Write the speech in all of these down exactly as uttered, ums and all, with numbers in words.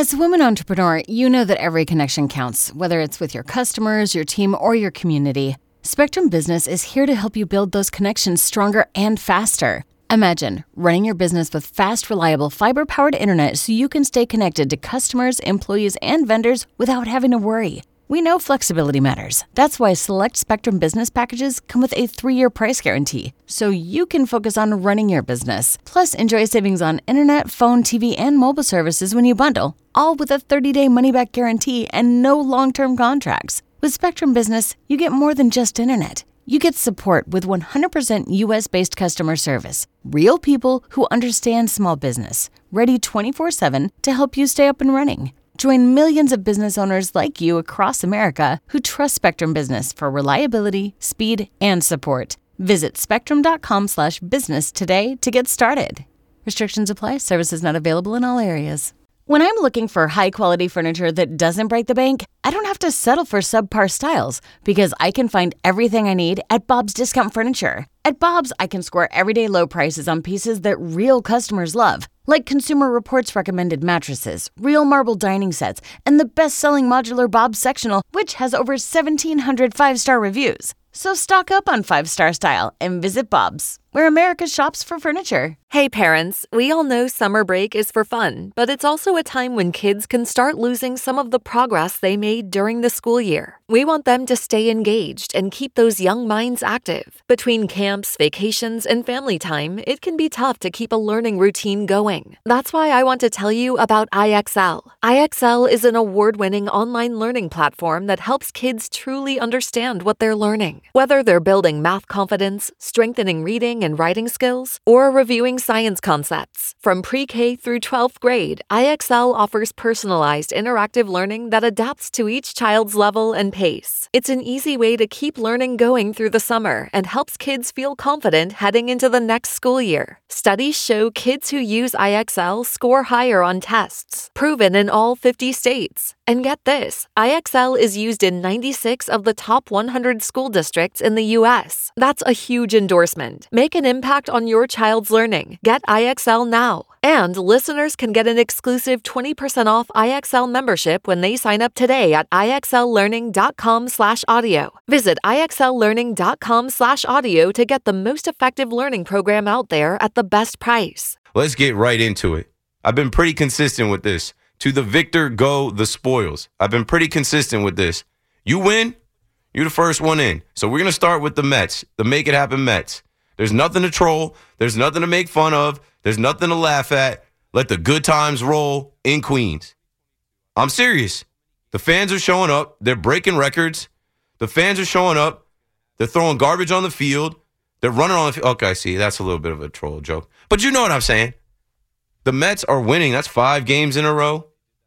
As a woman entrepreneur, you know that every connection counts, whether it's with your customers, your team, or your community. Spectrum Business is here to help you build those connections stronger and faster. Imagine running your business with fast, reliable, fiber-powered internet so you can stay connected to customers, employees, and vendors without having to worry. We know flexibility matters. That's why select Spectrum Business packages come with a three-year price guarantee, so you can focus on running your business. Plus, enjoy savings on internet, phone, T V, and mobile services when you bundle, all with a thirty-day money-back guarantee and no long-term contracts. With Spectrum Business, you get more than just internet. You get support with one hundred percent U S-based customer service, real people who understand small business, ready twenty-four seven to help you stay up and running. Join millions of business owners like you across America who trust Spectrum Business for reliability, speed, and support. Visit spectrum.com slash business today to get started. Restrictions apply. Services not available in all areas. When I'm looking for high-quality furniture that doesn't break the bank, I don't have to settle for subpar styles because I can find everything I need at Bob's Discount Furniture. At Bob's, I can score everyday low prices on pieces that real customers love, like Consumer Reports recommended mattresses, real marble dining sets, and the best-selling modular Bob's sectional, which has over seventeen hundred five-star reviews. So stock up on five-star style and visit Bob's, where America shops for furniture. Hey parents, we all know summer break is for fun, but it's also a time when kids can start losing some of the progress they made during the school year. We want them to stay engaged and keep those young minds active. Between camps, vacations, and family time, it can be tough to keep a learning routine going. That's why I want to tell you about I X L. I X L is an award-winning online learning platform that helps kids truly understand what they're learning. Whether they're building math confidence, strengthening reading and writing skills, or reviewing science concepts. From pre-K through twelfth grade, I X L offers personalized interactive learning that adapts to each child's level and pace. It's an easy way to keep learning going through the summer and helps kids feel confident heading into the next school year. Studies show kids who use I X L score higher on tests, proven in all fifty states. And get this, I X L is used in ninety-six of the top one hundred school districts in the U S. That's a huge endorsement. Make an impact on your child's learning. Get I X L now. And listeners can get an exclusive twenty percent off I X L membership when they sign up today at IXLlearning.com slash audio. Visit IXLlearning.com slash audio to get the most effective learning program out there at the best price. Let's get right into it. I've been pretty consistent with this. To the victor go the spoils. I've been pretty consistent with this. You win, you're the first one in. So we're going to start with the Mets, the Make It Happen Mets. There's nothing to troll. There's nothing to make fun of. There's nothing to laugh at. Let the good times roll in Queens. I'm serious. The fans are showing up. They're breaking records. The fans are showing up. They're throwing garbage on the field. They're running on the field. Okay, see, that's a little bit of a troll joke. But you know what I'm saying. The Mets are winning. That's five games in a row.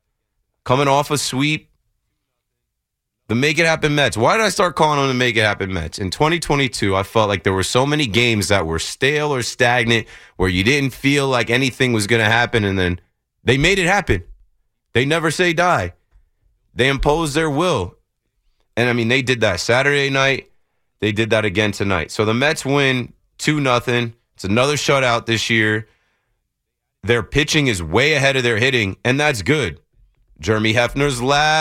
Coming off a sweep. The Make It Happen Mets. Why did I start calling them the Make It Happen Mets? In twenty twenty-two, I felt like there were so many games that were stale or stagnant where you didn't feel like anything was going to happen, and then they made it happen. They never say die. They impose their will. And, I mean, they did that Saturday night. They did that again tonight. So the Mets win two nothing. It's another shutout this year. Their pitching is way ahead of their hitting, and that's good. Jeremy Hefner's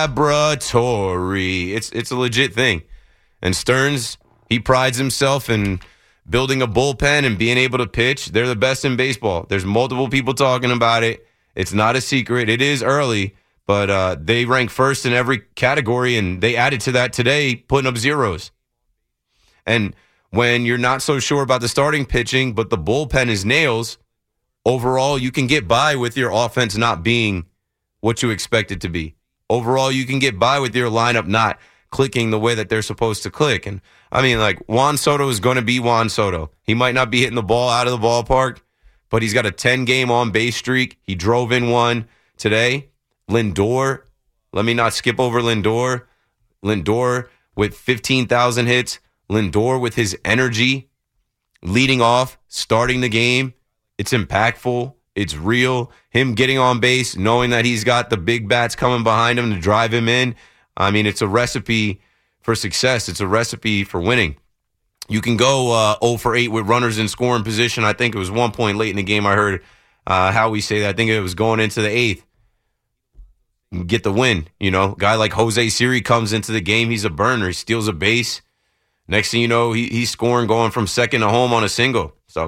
laboratory. It's it's a legit thing. And Stearns, he prides himself in building a bullpen and being able to pitch. They're the best in baseball. There's multiple people talking about it. It's not a secret. It is early, but uh, they rank first in every category, and they added to that today, putting up zeros. And when you're not so sure about the starting pitching, but the bullpen is nails, overall, you can get by with your offense not being what you expect it to be. Overall, you can get by with your lineup not clicking the way that they're supposed to click. And, I mean, like, Juan Soto is going to be Juan Soto. He might not be hitting the ball out of the ballpark, but he's got a ten-game on-base streak. He drove in one today. Lindor, let me not skip over Lindor. Lindor with fifteen thousand hits. Lindor with his energy, leading off, starting the game. It's impactful. It's real. Him getting on base, knowing that he's got the big bats coming behind him to drive him in. I mean, it's a recipe for success. It's a recipe for winning. You can go uh, oh for eight with runners in scoring position. I think it was one point late in the game I heard uh, Howie say that. I think it was going into the eighth. get the win. You know, guy like Jose Siri comes into the game. He's a burner. He steals a base. Next thing you know, he, he's scoring, going from second to home on a single. So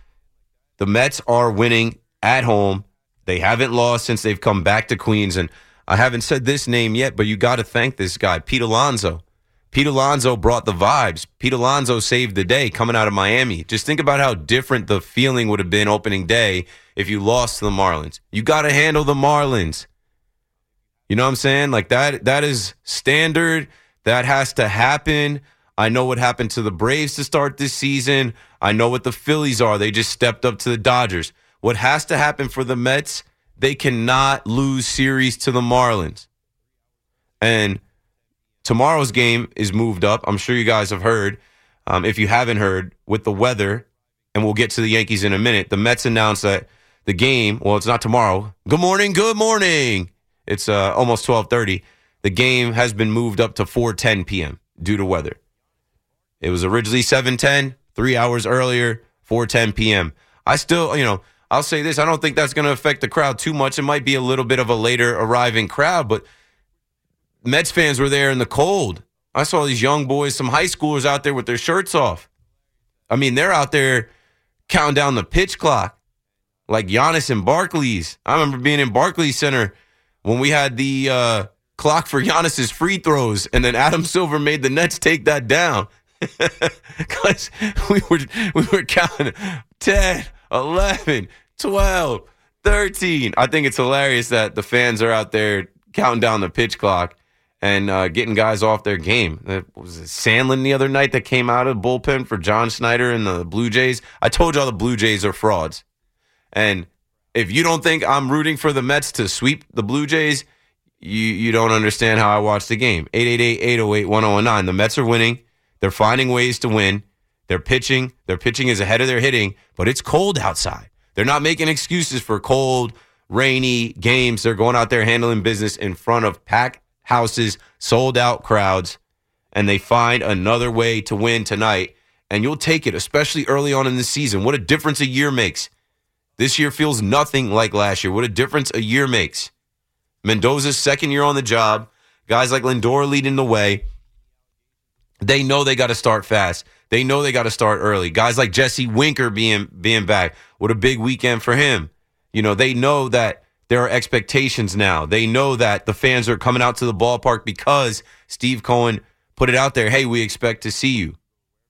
the Mets are winning at home. They haven't lost since they've come back to Queens. And I haven't said this name yet, but you got to thank this guy, Pete Alonso. Pete Alonso brought the vibes. Pete Alonso saved the day coming out of Miami. Just think about how different the feeling would have been opening day if you lost to the Marlins. You got to handle the Marlins. You know what I'm saying? Like that, that is standard. That has to happen. I know what happened to the Braves to start this season. I know what the Phillies are. They just stepped up to the Dodgers. What has to happen for the Mets, they cannot lose series to the Marlins. And tomorrow's game is moved up. I'm sure you guys have heard. Um, if you haven't heard, with the weather, and we'll get to the Yankees in a minute, the Mets announced that the game, well, it's not tomorrow. Good morning, good morning. It's uh, almost twelve thirty. The game has been moved up to four ten p.m. due to weather. It was originally seven ten, three hours earlier, four ten p.m. I still, you know, I'll say this. I don't think that's going to affect the crowd too much. It might be a little bit of a later arriving crowd, but Mets fans were there in the cold. I saw these young boys, some high schoolers out there with their shirts off. I mean, they're out there counting down the pitch clock like Giannis and Barclays. I remember being in Barclays Center when we had the uh, clock for Giannis's free throws, and then Adam Silver made the Nets take that down. Because we were, we were counting ten, eleven, twelve, thirteen. I think it's hilarious that the fans are out there counting down the pitch clock and uh, getting guys off their game. That was it Sandlin the other night that came out of the bullpen for John Schneider and the Blue Jays. I told y'all the Blue Jays are frauds. And if you don't think I'm rooting for the Mets to sweep the Blue Jays, you, you don't understand how I watch the game. eight eight eight, eight oh eight, one oh one nine. The Mets are winning. They're finding ways to win. They're pitching. Their pitching is ahead of their hitting, but it's cold outside. They're not making excuses for cold, rainy games. They're going out there handling business in front of packed houses, sold-out crowds, and they find another way to win tonight, and you'll take it, especially early on in the season. What a difference a year makes. This year feels nothing like last year. What a difference a year makes. Mendoza's second year on the job. Guys like Lindor leading the way. They know they got to start fast. They know they got to start early. Guys like Jesse Winker being being back. What a big weekend for him. You know, they know that there are expectations now. They know that the fans are coming out to the ballpark because Steve Cohen put it out there. Hey, we expect to see you.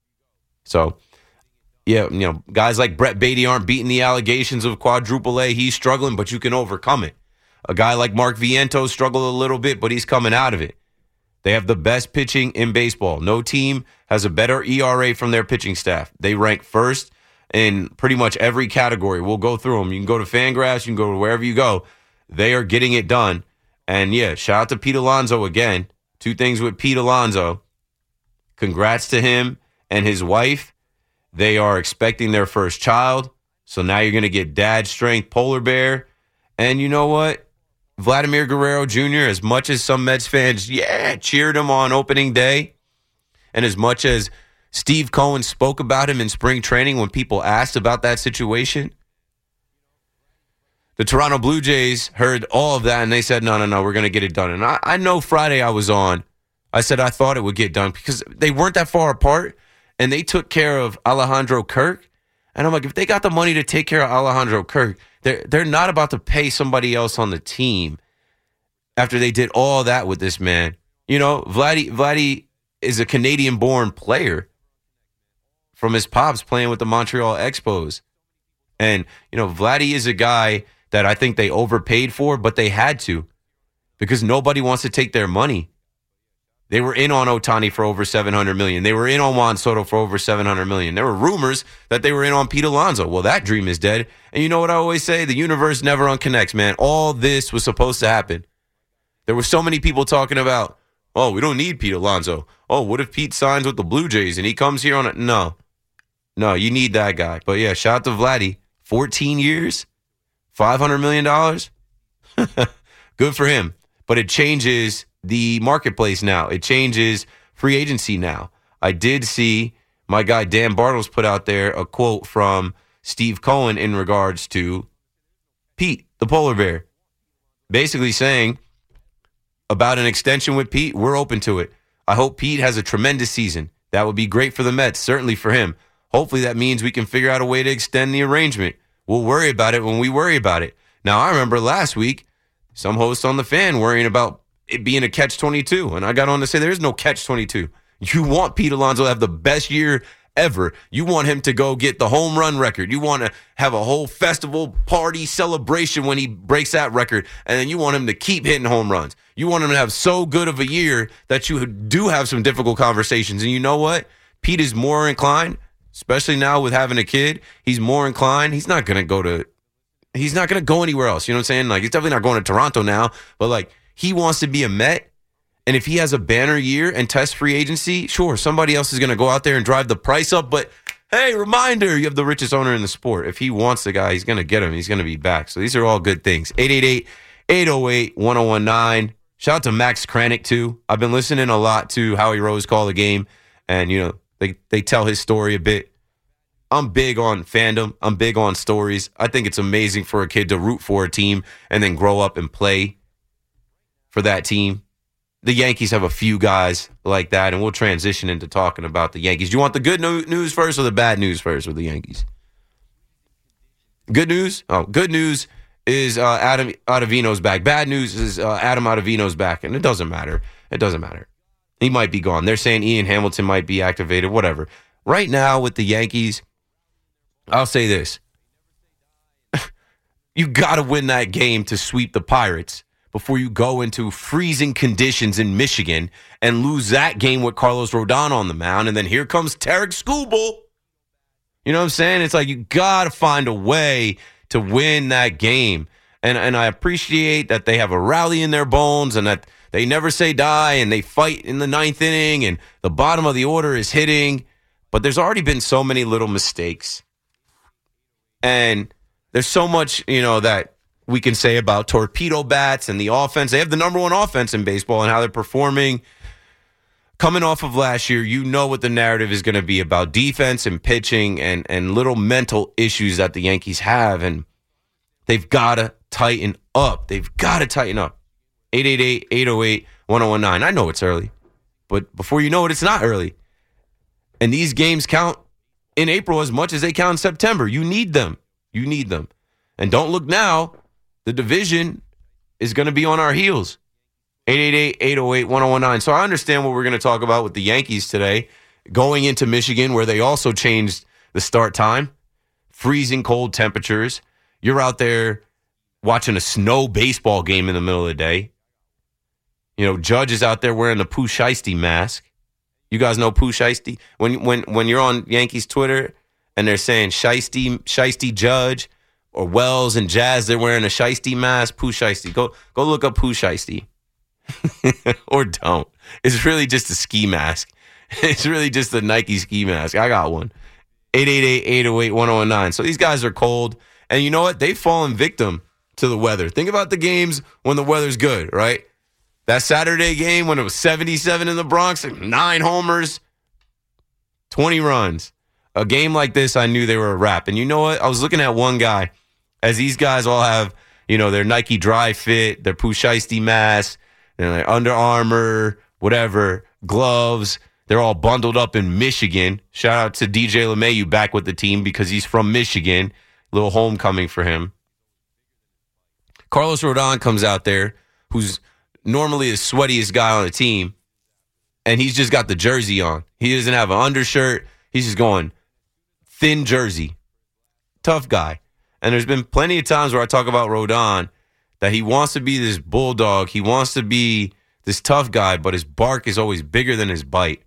So, yeah, you know, guys like Brett Beatty aren't beating the allegations of quadruple A. He's struggling, but you can overcome it. A guy like Mark Vientos struggled a little bit, but he's coming out of it. They have the best pitching in baseball. No team has a better E R A from their pitching staff. They rank first in pretty much every category. We'll go through them. You can go to Fangraphs. You can go to wherever you go. They are getting it done. And, yeah, shout out to Pete Alonso again. Two things with Pete Alonso. Congrats to him and his wife. They are expecting their first child. So now you're going to get dad strength polar bear. And you know what? Vladimir Guerrero Junior, as much as some Mets fans, yeah, cheered him on opening day, and as much as Steve Cohen spoke about him in spring training when people asked about that situation, the Toronto Blue Jays heard all of that, and they said, no, no, no, we're going to get it done. And I, I know Friday I was on, I said I thought it would get done because they weren't that far apart, and they took care of Alejandro Kirk. And I'm like, if they got the money to take care of Alejandro Kirk, they're, they're not about to pay somebody else on the team after they did all that with this man. You know, Vladdy, Vladdy is a Canadian-born player from his pops playing with the Montreal Expos. And, you know, Vladdy is a guy that I think they overpaid for, but they had to because nobody wants to take their money. They were in on Ohtani for over seven hundred million dollars. They were in on Juan Soto for over seven hundred million dollars. There were rumors that they were in on Pete Alonso. Well, that dream is dead. And you know what I always say? The universe never unconnects, man. All this was supposed to happen. There were so many people talking about, oh, we don't need Pete Alonso. Oh, what if Pete signs with the Blue Jays and he comes here on it? No. No, you need that guy. But, yeah, shout out to Vladdy. fourteen years, five hundred million dollars. Good for him. But it changes the marketplace now. It changes free agency now. I did see my guy Dan Bartles put out there a quote from Steve Cohen in regards to Pete, the polar bear, basically saying about an extension with Pete, we're open to it. I hope Pete has a tremendous season. That would be great for the Mets, certainly for him. Hopefully that means we can figure out a way to extend the arrangement. We'll worry about it when we worry about it. Now, I remember last week, some hosts on The Fan worrying about it being a catch twenty-two, and I got on to say there is no catch twenty-two. You want Pete Alonso to have the best year ever. You want him to go get the home run record. You want to have a whole festival party celebration when he breaks that record, and then you want him to keep hitting home runs. You want him to have so good of a year that you do have some difficult conversations. And you know what? Pete is more inclined, especially now with having a kid, he's more inclined. He's not going to go to he's not going to go anywhere else. You know what I'm saying? Like, he's definitely not going to Toronto now, but like, he wants to be a Met. And if he has a banner year and test free agency, sure, somebody else is going to go out there and drive the price up. But hey, reminder, you have the richest owner in the sport. If he wants the guy, he's going to get him. He's going to be back. So these are all good things. eight eight eight, eight oh eight, one oh one nine. Shout out to Max Kranick, too. I've been listening a lot to Howie Rose call the game. And, you know, they, they tell his story a bit. I'm big on fandom. I'm big on stories. I think it's amazing for a kid to root for a team and then grow up and play for that team. The Yankees have a few guys like that, and we'll transition into talking about the Yankees. Do you want the good news first or the bad news first with the Yankees? Good news? Oh, good news is uh, Adam Ottavino's back. Bad news is uh, Adam Ottavino's back, and it doesn't matter. It doesn't matter. He might be gone. They're saying Ian Hamilton might be activated, whatever. Right now with the Yankees, I'll say this. You got to win that game to sweep the Pirates before you go into freezing conditions in Michigan and lose that game with Carlos Rodon on the mound. And then here comes Tarek Skubal. You know what I'm saying? It's like you got to find a way to win that game. And and I appreciate that they have a rally in their bones and that they never say die and they fight in the ninth inning and the bottom of the order is hitting. But there's already been so many little mistakes. And there's so much, you know, that we can say about torpedo bats and the offense. They have the number one offense in baseball and how they're performing. Coming off of last year, you know what the narrative is going to be about defense and pitching and, and little mental issues that the Yankees have. And they've got to tighten up. They've got to tighten up. eight eight eight, eight oh eight, one oh one nine. I know it's early, but before you know it, it's not early. And these games count in April as much as they count in September. You need them. You need them. And don't look now. The division is going to be on our heels. eight eight eight, eight oh eight, one oh one nine. So I understand what we're going to talk about with the Yankees today. Going into Michigan, where they also changed the start time. Freezing cold temperatures. You're out there watching a snow baseball game in the middle of the day. You know, Judge is out there wearing the Pooh Shiesty mask. You guys know Pooh Shiesty? When, when, when you're on Yankees Twitter and they're saying Shiesty, Shiesty Judge, or Wells and Jazz, they're wearing a Shiesty mask. Pooh Shiesty. Go go look up Pooh Shiesty. Or don't. It's really just a ski mask. It's really just a Nike ski mask. I got one. eight eight eight, eight oh eight, one oh one nine. So these guys are cold. And you know what? They've fallen victim to the weather. Think about the games when the weather's good, right? That Saturday game when it was seventy-seven in the Bronx, nine homers, twenty runs. A game like this, I knew they were a wrap. And you know what? I was looking at one guy. As these guys all have, you know, their Nike Dry Fit, their Pooh Shiesty masks, their Under Armour, whatever, gloves. They're all bundled up in Michigan. Shout out to D J LeMahieu back with the team because he's from Michigan. Little homecoming for him. Carlos Rodon comes out there, who's normally the sweatiest guy on the team, and he's just got the jersey on. He doesn't have an undershirt. He's just going thin jersey. Tough guy. And there's been plenty of times where I talk about Rodon that he wants to be this bulldog. He wants to be this tough guy, but his bark is always bigger than his bite.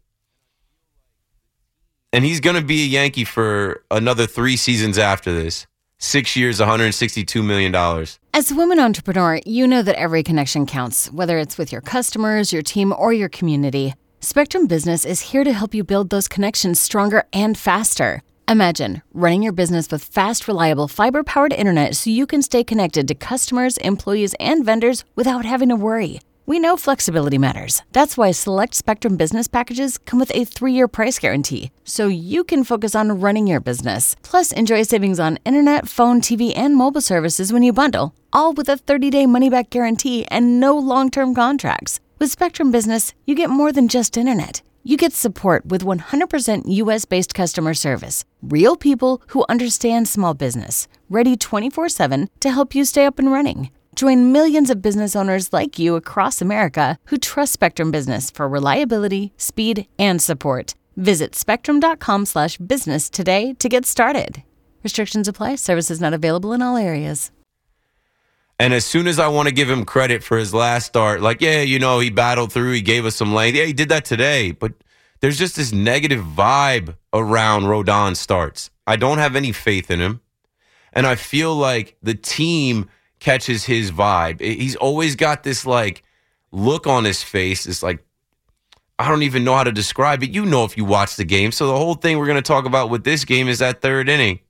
And he's going to be a Yankee for another three seasons after this. Six years, one hundred sixty-two million dollars. As a woman entrepreneur, you know that every connection counts, whether it's with your customers, your team, or your community. Spectrum Business is here to help you build those connections stronger and faster. Imagine running your business with fast, reliable, fiber-powered internet so you can stay connected to customers, employees, and vendors without having to worry. We know flexibility matters. That's why select Spectrum Business packages come with a three-year price guarantee, so you can focus on running your business. Plus, enjoy savings on internet, phone, T V, and mobile services when you bundle, all with a thirty-day money-back guarantee and no long-term contracts. With Spectrum Business, you get more than just internet. You get support with one hundred percent U S-based customer service, real people who understand small business, ready twenty-four seven to help you stay up and running. Join millions of business owners like you across America who trust Spectrum Business for reliability, speed, and support. Visit spectrum.com slash business today to get started. Restrictions apply. Services not available in all areas. And as soon as I want to give him credit for his last start, like, yeah, you know, he battled through, he gave us some length. Yeah, he did that today. But there's just this negative vibe around Rodon's starts. I don't have any faith in him. And I feel like the team catches his vibe. He's always got this like look on his face. It's like, I don't even know how to describe it. You know if you watch the game. So the whole thing we're going to talk about with this game is that third inning.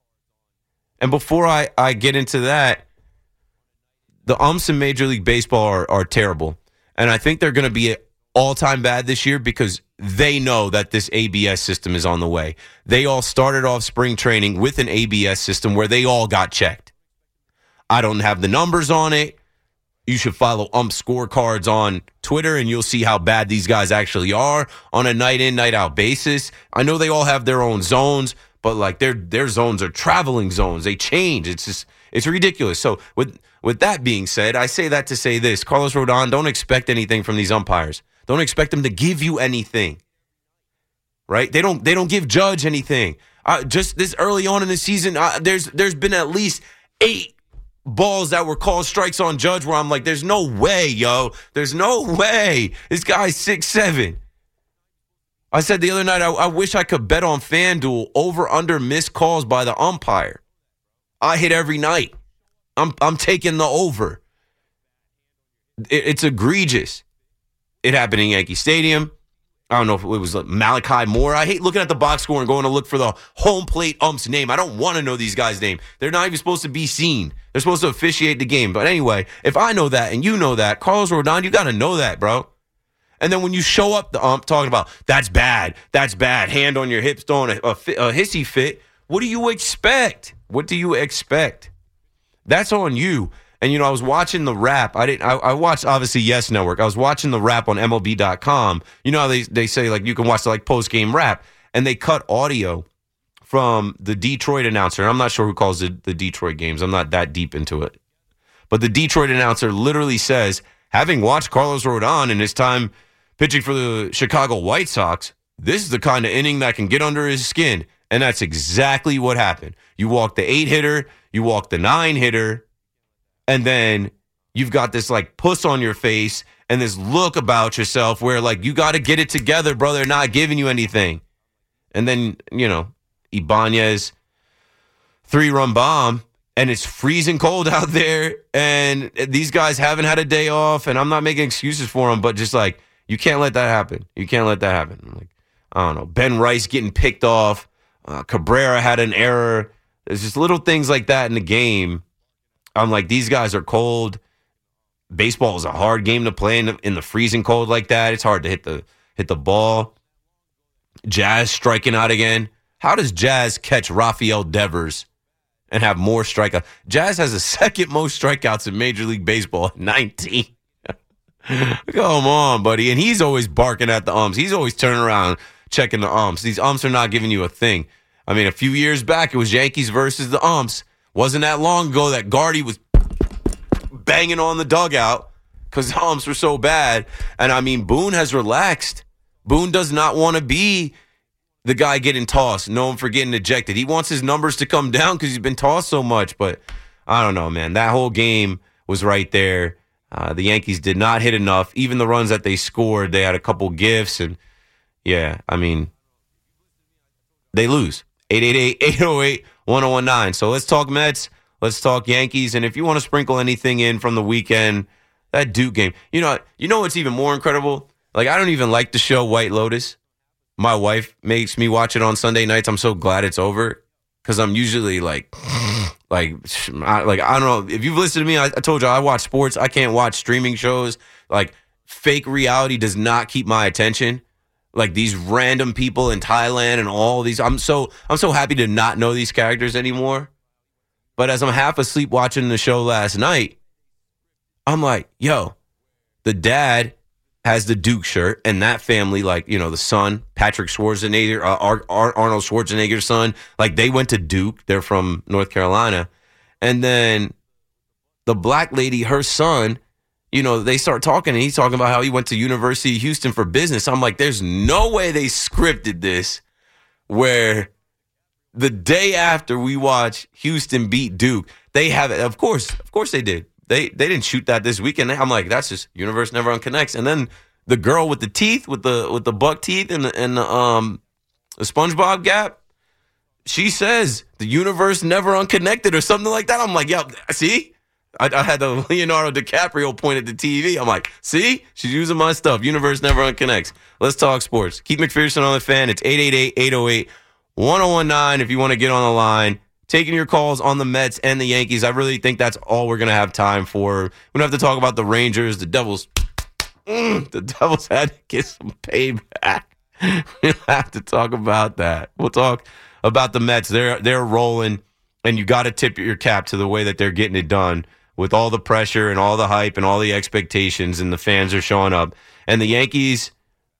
And before I, I get into that, the umps in Major League Baseball are, are terrible. And I think they're going to be all-time bad this year because they know that this A B S system is on the way. They all started off spring training with an A B S system where they all got checked. I don't have the numbers on it. You should follow ump scorecards on Twitter, and you'll see how bad these guys actually are on a night-in, night-out basis. I know they all have their own zones, but like their their zones are traveling zones. They change. It's just it's ridiculous. So with with that being said, I say that to say this: Carlos Rodon, don't expect anything from these umpires. Don't expect them to give you anything. Right? They don't they don't give Judge anything. Uh, just this early on in the season, uh, there's there's been at least eight balls that were called strikes on Judge where I'm like, there's no way, yo. There's no way. This guy's six seven. I said the other night, I, I wish I could bet on FanDuel over under missed calls by the umpire. I hit every night. I'm I'm taking the over. It, it's egregious. It happened in Yankee Stadium. I don't know if it was like Malachi Moore. I hate looking at the box score and going to look for the home plate ump's name. I don't want to know these guys' name. They're not even supposed to be seen. They're supposed to officiate the game. But anyway, if I know that and you know that, Carlos Rodon, you got to know that, bro. And then when you show up the ump talking about, that's bad, that's bad, hand on your hips, throwing a, a, a hissy fit, what do you expect? What do you expect? That's on you. And, you know, I was watching the Wrap. I didn't. I, I watched, obviously, Yes Network. I was watching the Wrap on M L B dot com. You know how they, they say, like, you can watch the, like, post-game Wrap. And they cut audio from the Detroit announcer. I'm not sure who calls the, the Detroit games. I'm not that deep into it. But the Detroit announcer literally says, having watched Carlos Rodon in his time pitching for the Chicago White Sox, this is the kind of inning that can get under his skin. And that's exactly what happened. You walk the eight-hitter, you walk the nine-hitter, and then you've got this, like, puss on your face and this look about yourself where, like, you got to get it together, bro. They're not giving you anything. And then, you know, Ibanez, three-run bomb, and it's freezing cold out there, and these guys haven't had a day off, and I'm not making excuses for them, but just, like, you can't let that happen. You can't let that happen. I'm like, I don't know, Ben Rice getting picked off. Uh, Cabrera had an error. There's just little things like that in the game. I'm like, these guys are cold. Baseball is a hard game to play in the, in the freezing cold like that. It's hard to hit the hit the ball. Jazz striking out again. How does Jazz catch Rafael Devers and have more strikeouts? Jazz has the second most strikeouts in Major League Baseball, nineteen. Come on, buddy. And he's always barking at the umps. He's always turning around, checking the umps. These umps are not giving you a thing. I mean, a few years back, it was Yankees versus the umps. Wasn't that long ago that Gardy was banging on the dugout because the umps were so bad. And, I mean, Boone has relaxed. Boone does not want to be the guy getting tossed, known for getting ejected. He wants his numbers to come down because he's been tossed so much. But I don't know, man. That whole game was right there. Uh, the Yankees did not hit enough. Even the runs that they scored, they had a couple gifts. And, yeah, I mean, they lose. eight eight eight, eight oh eight, one oh one nine. So let's talk Mets. Let's talk Yankees. And if you want to sprinkle anything in from the weekend, that Duke game. You know, you know what's even more incredible? Like, I don't even like the show White Lotus. My wife makes me watch it on Sunday nights. I'm so glad it's over because I'm usually like, like, I, like I don't know. If you've listened to me, I, I told you I watch sports. I can't watch streaming shows. Like, fake reality does not keep my attention. Like, these random people in Thailand and all these. I'm so I'm so happy to not know these characters anymore. But as I'm half asleep watching the show last night, I'm like, yo, the dad has the Duke shirt, and that family, like, you know, the son, Patrick Schwarzenegger, uh, Ar- Ar- Arnold Schwarzenegger's son, like, they went to Duke. They're from North Carolina. And then the black lady, her son, you know, they start talking, and he's talking about how he went to University of Houston for business. I'm like, there's no way they scripted this where the day after we watch Houston beat Duke, they have it. Of course, of course they did. They they didn't shoot that this weekend. I'm like, that's just universe never unconnects. And then the girl with the teeth, with the with the buck teeth and the, and the, um the SpongeBob gap, she says the universe never unconnected or something like that. I'm like, yeah, see, I, I had the Leonardo DiCaprio point at the T V. I'm like, see, she's using my stuff. Universe never unconnects. Let's talk sports. Keith McPherson on the Fan. It's eight eight eight, eight oh eight, one oh one nine if you want to get on the line. Taking your calls on the Mets and the Yankees. I really think that's all we're going to have time for. We don't have to talk about the Rangers, the Devils. Mm, the Devils had to get some payback. We'll have to talk about that. We'll talk about the Mets. They're they're rolling, and you got to tip your cap to the way that they're getting it done with all the pressure and all the hype and all the expectations, and the fans are showing up. And the Yankees,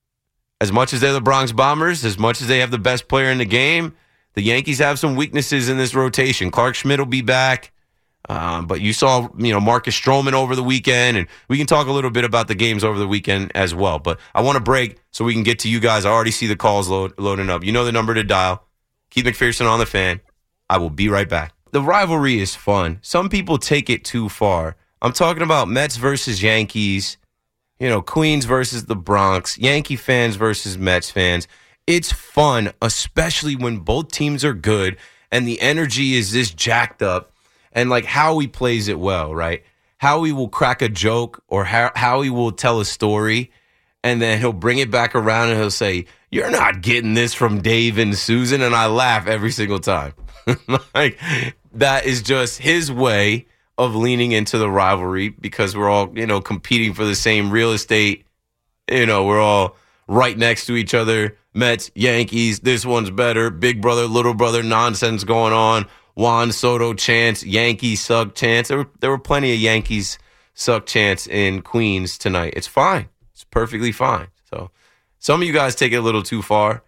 as much as they're the Bronx Bombers, as much as they have the best player in the game, the Yankees have some weaknesses in this rotation. Clark Schmidt will be back, um, but you saw, you know, Marcus Stroman over the weekend, and we can talk a little bit about the games over the weekend as well. But I want to break so we can get to you guys. I already see the calls load, loading up. You know the number to dial. Keith McPherson on the Fan. I will be right back. The rivalry is fun. Some people take it too far. I'm talking about Mets versus Yankees, you know, Queens versus the Bronx, Yankee fans versus Mets fans. It's fun, especially when both teams are good and the energy is this jacked up, and like Howie plays it well, right? Howie will crack a joke, or how Howie will tell a story, and then he'll bring it back around and he'll say, "You're not getting this from Dave and Susan," and I laugh every single time. Like, that is just his way of leaning into the rivalry, because we're all, you know, competing for the same real estate. You know, we're all right next to each other. Mets, Yankees, this one's better. Big brother, little brother nonsense going on. Juan Soto chants, Yankees suck chants. There were, there were plenty of Yankees suck chants in Queens tonight. It's fine. It's perfectly fine. So some of you guys take it a little too far.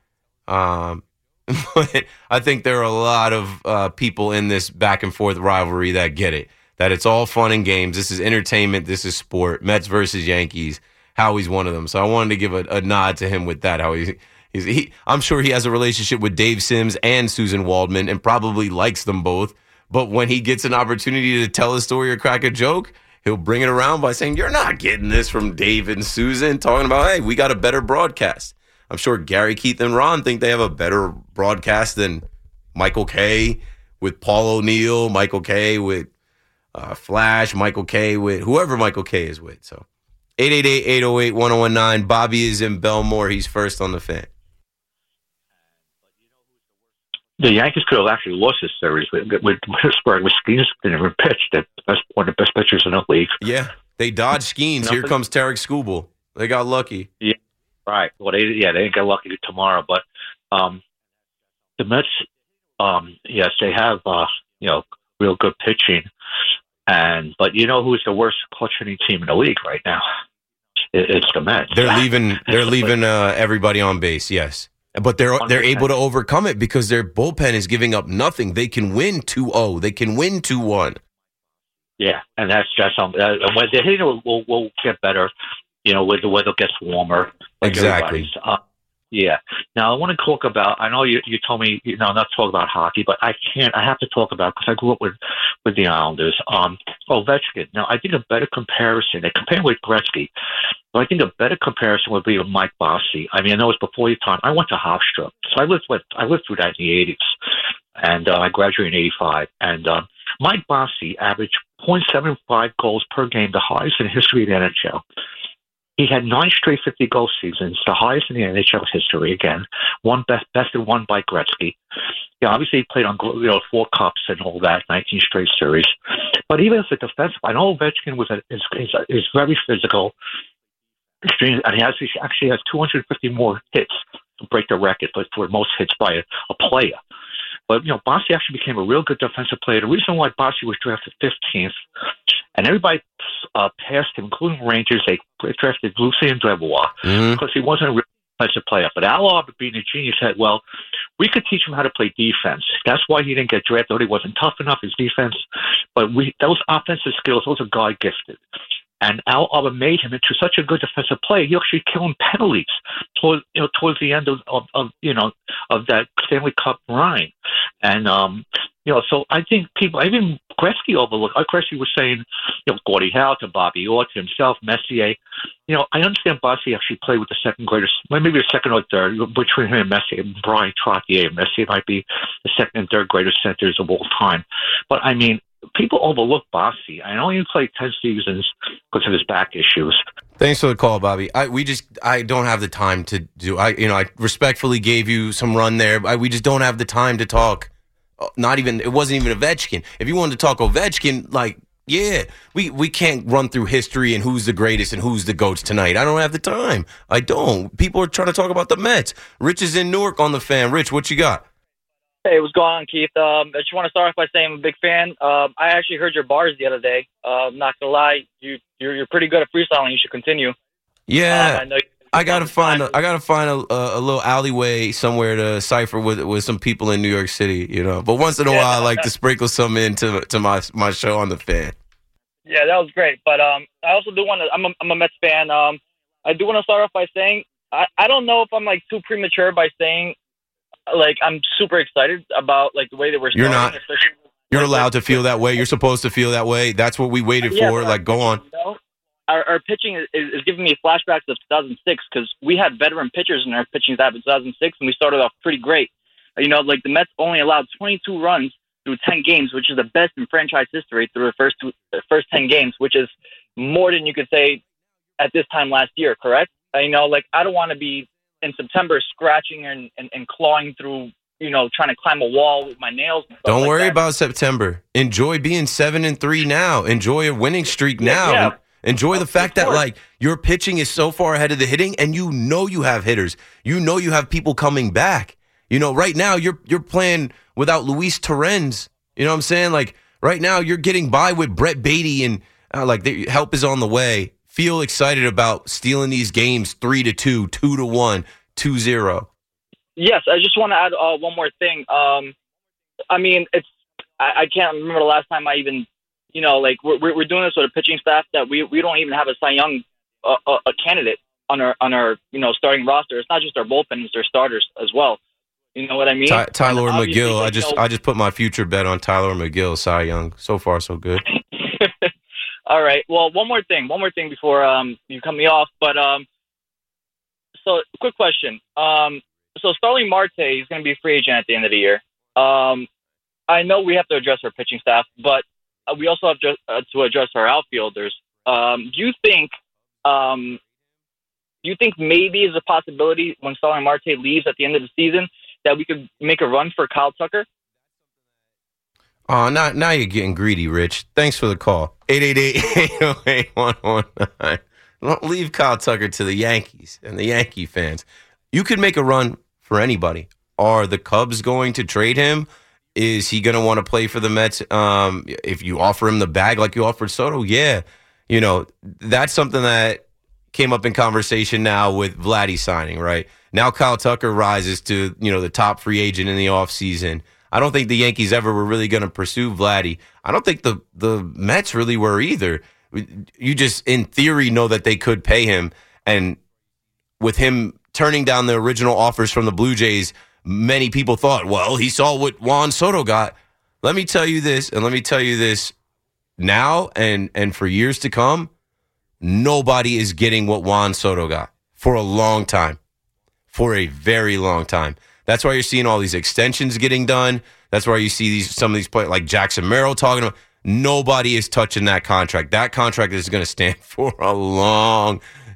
Um, but I think there are a lot of uh, people in this back and forth rivalry that get it, that it's all fun and games. This is entertainment. This is sport. Mets versus Yankees. Howie's one of them. So I wanted to give a, a nod to him with that. How he's, he's he, I'm sure he has a relationship with Dave Sims and Susan Waldman and probably likes them both. But when he gets an opportunity to tell a story or crack a joke, he'll bring it around by saying, "You're not getting this from Dave and Susan," talking about, hey, we got a better broadcast. I'm sure Gary, Keith, and Ron think they have a better broadcast than Michael Kay with Paul O'Neill, Michael Kay with uh, Flash, Michael Kay with whoever Michael Kay is with. So eight eight eight, eight oh eight, one oh one nine. Bobby is in Belmore. He's first on the Fan. The Yankees could have actually lost this series with with Pittsburgh. With Skeens didn't even pitch. The best one of the best pitchers in the league. Yeah, they dodged Skeens. Here comes Tarek Skubal. They got lucky. Yeah, right. Well, they yeah they didn't get lucky tomorrow, but um, the Mets, um, yes, they have uh, you know real good pitching, and but you know who's the worst clutch hitting team in the league right now? It, it's the Mets. They're leaving. They're leaving uh, everybody on base. Yes. But they're they're able to overcome it because their bullpen is giving up nothing. They can win two oh. They can win two one. Yeah, and that's just something. Uh, when the hitting will, will will get better, you know, when the weather gets warmer. Like exactly. Uh, yeah. Now I want to talk about. I know you, you told me you know not to talk about hockey, but I can't. I have to talk about because I grew up with with the Islanders. Um, Ovechkin. Now I think a better comparison. They compare with Gretzky. But I think a better comparison would be with Mike Bossy. I mean, I know it was before your time. I went to Hofstra, so I lived with I lived through that in the eighties, and uh, I graduated in eighty-five. And um, Mike Bossy averaged point seven five goals per game, the highest in the history of the N H L. He had nine straight fifty-goal seasons, the highest in the N H L history. Again, one best, bested one by Gretzky. Yeah, obviously he played on you know four cups and all that, nineteen straight series. But even as a defensive, I know Ovechkin was a, is, is, is very physical, extreme, and he has, he actually has two hundred fifty more hits to break the record for, for most hits by a, a player. But, you know, Bossy actually became a real good defensive player. The reason why Bossy was drafted fifteenth, and everybody uh, passed him, including Rangers, they drafted Lucien Dubois mm-hmm. because he wasn't a real defensive player. But Al Arbor, being a genius, said, well, we could teach him how to play defense. That's why he didn't get drafted. Though he wasn't tough enough, his defense. But we those offensive skills, those are God gifted. And Al Arbor made him into such a good defensive player. He actually killed penalties towards you know towards the end of, of, of you know of that Stanley Cup run. And um, you know, so I think people, even Gretzky overlooked. Like Gretzky was saying, you know, Gordie Howe to Bobby Orr to himself, Messier. You know, I understand Bossy actually played with the second greatest, maybe the second or third between him and Messier. Brian Trottier, Messier might be the second and third greatest centers of all time. But I mean, people overlook Bossy. I know he played ten seasons because of his back issues. Thanks for the call, Bobby. I we just I don't have the time to do. I you know I respectfully gave you some run there. I, we just don't have the time to talk. Not even it wasn't even Ovechkin. If you wanted to talk Ovechkin, like yeah, we we can't run through history and who's the greatest and who's the GOATs tonight. I don't have the time. I don't. People are trying to talk about the Mets. Rich is in Newark on the fan. Rich, what you got? Hey, what's going on, Keith? Um, I just want to start off by saying I'm a big fan. Um, I actually heard your bars the other day. Uh, I'm not gonna lie, you you're, you're pretty good at freestyling. You should continue. Yeah, um, I know. I gotta find a, I gotta find a, a, a little alleyway somewhere to cipher with with some people in New York City, you know. But once in a yeah, while, no, I like no. to sprinkle some into to my my show on the fan. Yeah, that was great. But um, I also do want to. I'm a, I'm a Mets fan. Um, I do want to start off by saying I, I don't know if I'm like too premature by saying like I'm super excited about like the way that we're starting. You're not. You're allowed to feel that way. You're supposed to feel that way. That's what we waited yeah, for. Like, go on. You know, our, our pitching is, is giving me flashbacks of two thousand six because we had veteran pitchers in our pitching staff in two thousand six, and we started off pretty great. You know, like the Mets only allowed twenty-two runs through ten games, which is the best in franchise history through the first two, the first ten games, which is more than you could say at this time last year, correct? Uh, you know, like I don't want to be in September scratching and, and, and clawing through, you know, trying to climb a wall with my nails. And stuff Don't like worry that. about September. Enjoy being seven and three now. Enjoy a winning streak now. Yeah. Enjoy the Of fact that course. like your pitching is so far ahead of the hitting, and you know you have hitters. You know you have people coming back. You know, right now you're you're playing without Luis Torrens. You know what I'm saying? Like right now you're getting by with Brett Beatty, and uh, like the help is on the way. Feel excited about stealing these games three to two, two to one, two zero. Yes, I just want to add uh, one more thing. Um, I mean, it's I, I can't remember the last time I even, you know, like we're we're doing this with a pitching staff that we, we don't even have a Cy Young uh, a, a candidate on our on our you know starting roster. It's not just our bullpen; it's their starters as well. You know what I mean? Ty- Tyler And obviously, McGill. I like, just you know, I just put my future bet on Tyler McGill, Cy Young. So far, so good. All right. Well, one more thing. One more thing before um, you cut me off. But um, so, quick question. Um, so Starling Marte is going to be a free agent at the end of the year. Um, I know we have to address our pitching staff, but we also have to, uh, to address our outfielders. Um, do you think? Um, do you think maybe is a possibility when Starling Marte leaves at the end of the season that we could make a run for Kyle Tucker? Oh, now, now you're getting greedy, Rich. Thanks for the call. eight eight eight, eight oh eight, one one nine. Don't leave Kyle Tucker to the Yankees and the Yankee fans. You could make a run for anybody. Are the Cubs going to trade him? Is he going to want to play for the Mets? Um, if you offer him the bag like you offered Soto, yeah. You know, that's something that came up in conversation now with Vladdy signing, right? Now Kyle Tucker rises to, you know, the top free agent in the offseason. I don't think the Yankees ever were really going to pursue Vladdy. I don't think the, the Mets really were either. You just, in theory, know that they could pay him. And with him turning down the original offers from the Blue Jays, many people thought, well, he saw what Juan Soto got. Let me tell you this, and let me tell you this now and, and for years to come, nobody is getting what Juan Soto got for a long time, for a very long time. That's why you're seeing all these extensions getting done. That's why you see these some of these players like Jackson Merrill talking about. Nobody is touching that contract. That contract is going to stand for a long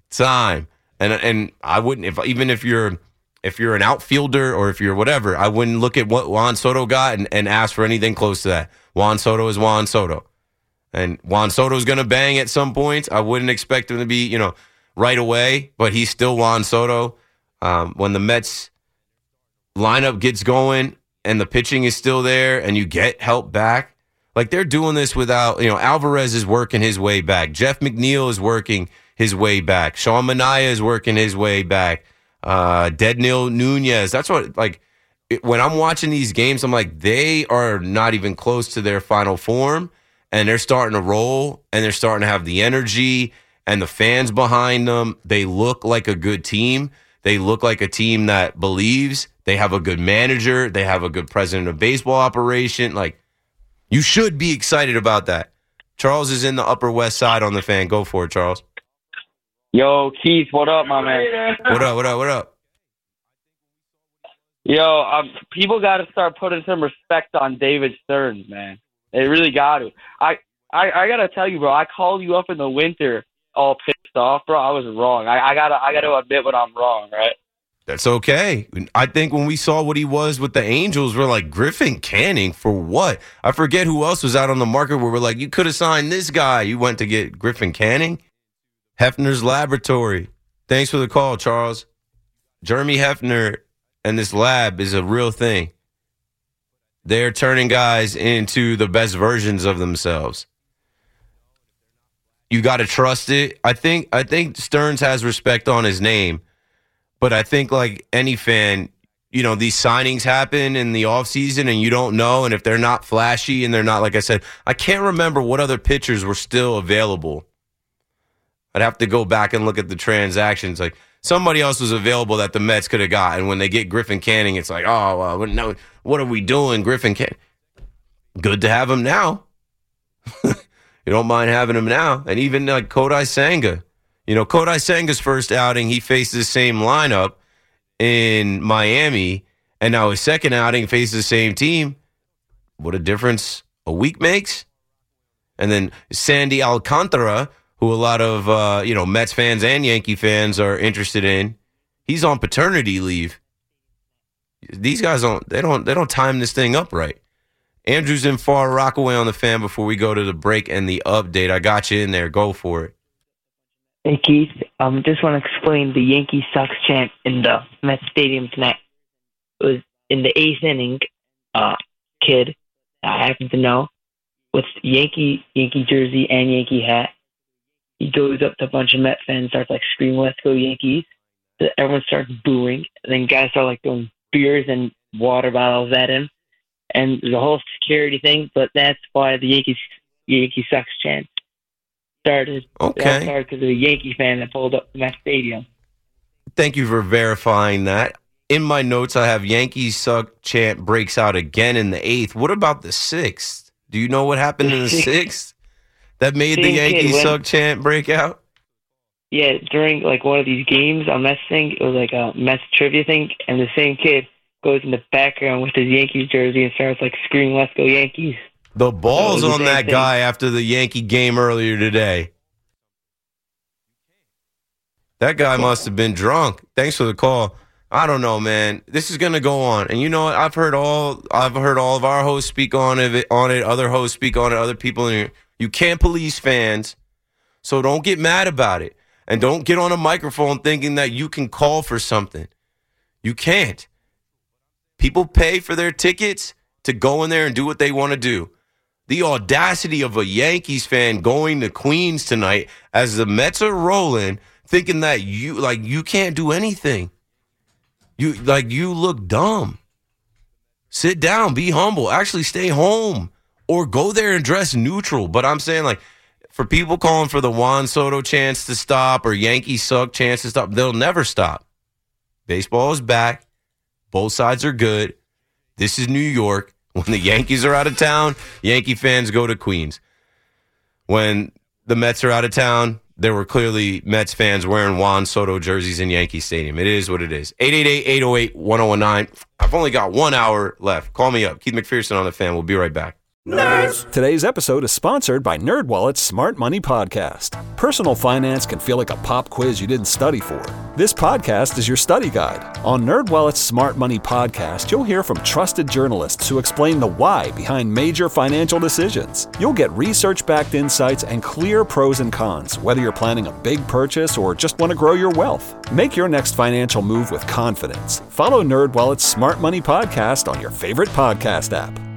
time. And and I wouldn't if even if you're if you're an outfielder or if you're whatever, I wouldn't look at what Juan Soto got and, and ask for anything close to that. Juan Soto is Juan Soto. And Juan Soto's going to bang at some points. I wouldn't expect him to be, you know, right away, but he's still Juan Soto. Um, when the Mets lineup gets going and the pitching is still there and you get help back, like they're doing this without, you know, Alvarez is working his way back. Jeff McNeil is working his way back. Sean Manaea is working his way back. Uh, Deadnil Nunez. That's what, like, it, when I'm watching these games, I'm like, they are not even close to their final form, and they're starting to roll, and they're starting to have the energy and the fans behind them. They look like a good team. They look like a team that believes. They have a good manager. They have a good president of baseball operation. Like, you should be excited about that. Charles is in the Upper West Side on the Fan. Go for it, Charles. Yo, Keith, what up, my man? What up, what up, what up? Yo, um, people got to start putting some respect on David Stearns, man. They really got to. I, I, I got to tell you, bro, I called you up in the winter all pissed off, bro. I was wrong. I, I got to I gotta admit when I'm wrong, right? That's okay. I think when we saw what he was with the Angels, we're like, Griffin Canning for what? I forget who else was out on the market where we're like, you could have signed this guy. You went to get Griffin Canning? Hefner's Laboratory. Thanks for the call, Charles. Jeremy Hefner and this lab is a real thing. They're turning guys into the best versions of themselves. You got to trust it. I think I think Stearns has respect on his name, but I think like any fan, you know, these signings happen in the offseason and you don't know, and if they're not flashy and they're not, like I said, I can't remember what other pitchers were still available. I'd have to go back and look at the transactions. Like, somebody else was available that the Mets could have got. And when they get Griffin Canning, it's like, oh, well, no, what are we doing, Griffin Canning? Good to have him now. You don't mind having him now. And even like Kodai Senga. You know, Kodai Senga's first outing, he faced the same lineup in Miami. And now his second outing faces the same team. What a difference a week makes. And then Sandy Alcantara, who a lot of, uh, you know, Mets fans and Yankee fans are interested in. He's on paternity leave. These guys don't, they don't, they don't time this thing up right. Andrew's in Far Rockaway on the Fan before we go to the break and the update. I got you in there. Go for it. Hey, Keith. Um, just want to explain the Yankee Sucks chant in the Mets Stadium tonight. It was in the eighth inning. Uh, kid, I happen to know, with Yankee Yankee jersey and Yankee hat. He goes up to a bunch of Met fans, starts like screaming, "Let's go Yankees!" So everyone starts booing, and then guys start like throwing beers and water bottles at him, and there's a whole security thing. But that's why the Yankees Yankee Sucks chant started. Okay, it started because of a Yankee fan that pulled up to Met Stadium. Thank you for verifying that. In my notes, I have Yankees Suck chant breaks out again in the eighth. What about the sixth? Do you know what happened in the sixth? That made the Yankees Suck chant break out? Yeah, during like one of these games on Mets thing, it was like a Mets trivia thing, and the same kid goes in the background with his Yankees jersey and starts like screaming, "Let's go Yankees!" The balls so on that thing. guy after the Yankee game earlier today. That guy must have been drunk. Thanks for the call. I don't know, man. This is gonna go on, and you know what? I've heard all I've heard all of our hosts speak on it. On it, other hosts speak on it. Other people in here. You can't police fans, so don't get mad about it. And don't get on a microphone thinking that you can call for something. You can't. People pay for their tickets to go in there and do what they want to do. The audacity of a Yankees fan going to Queens tonight as the Mets are rolling, thinking that you like you can't do anything. You like you look dumb. Sit down, be humble. Actually stay home. Or go there and dress neutral. But I'm saying, like, for people calling for the Juan Soto chance to stop or Yankee Suck chance to stop, they'll never stop. Baseball is back. Both sides are good. This is New York. When the Yankees are out of town, Yankee fans go to Queens. When the Mets are out of town, there were clearly Mets fans wearing Juan Soto jerseys in Yankee Stadium. It is what it is. eight eight eight, eight oh eight, one oh one nine. I've only got one hour left. Call me up. Keith McPherson on the Fan. We'll be right back. Nerds! Today's episode is sponsored by NerdWallet's Smart Money Podcast. Personal finance can feel like a pop quiz you didn't study for. This podcast is your study guide. On NerdWallet's Smart Money Podcast, you'll hear from trusted journalists who explain the why behind major financial decisions. You'll get research-backed insights and clear pros and cons, whether you're planning a big purchase or just want to grow your wealth. Make your next financial move with confidence. Follow NerdWallet's Smart Money Podcast on your favorite podcast app.